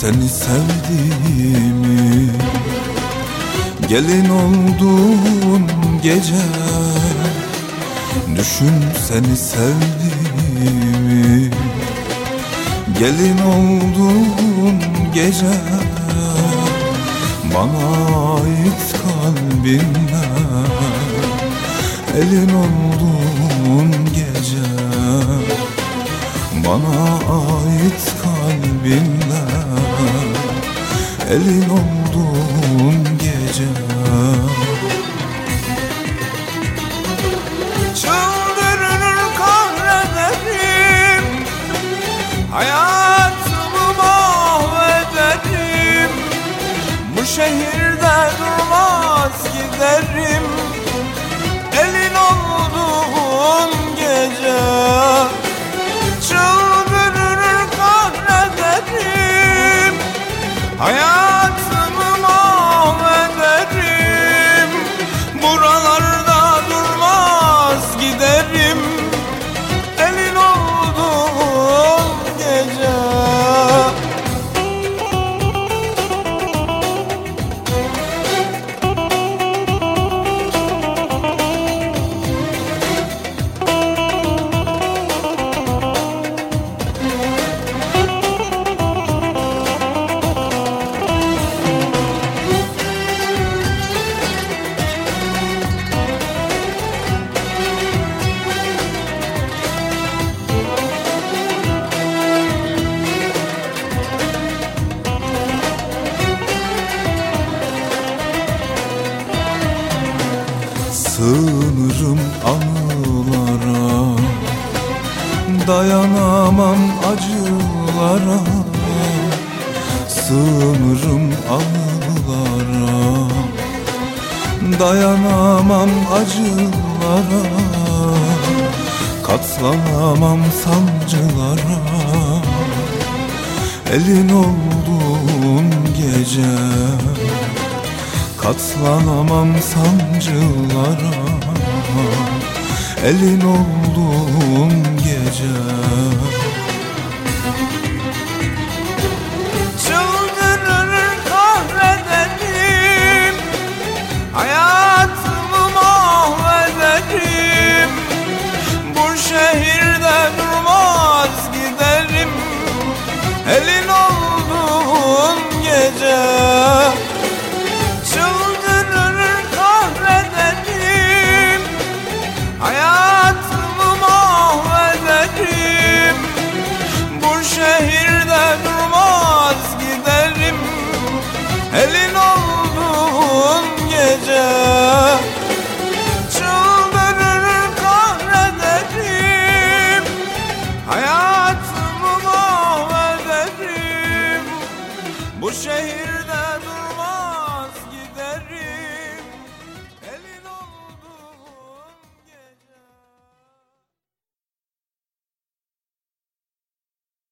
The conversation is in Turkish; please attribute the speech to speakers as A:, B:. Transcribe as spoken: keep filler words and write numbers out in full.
A: seni sevdiğimi, gelin olduğum gece. Düşün seni sevdiğimi, gelin olduğum gece. Bana ait kalbinle, elin olduğun gece. Bana ait kalbinle, elin olduğun gece.
B: Çıldırır kahrederim, hayatımı mahvederim. Bu şehirde durmaz giderim, elin olduğun gece. Çıldırır kahrederim, hayatımı mahvederim. Buralarda durmaz giderim, elin olduğun gece.
A: Sığınırım anılara, dayanamam acılara. Sığınırım anılara, dayanamam acılara. Katlanamam sancılara, elin olduğun gece. Katlanamam sancılara, elin olduğun gece.
B: Çıldırır kahrederim, hayatımı mahvederim. Bu şehirde durmaz giderim, elin olduğun gece.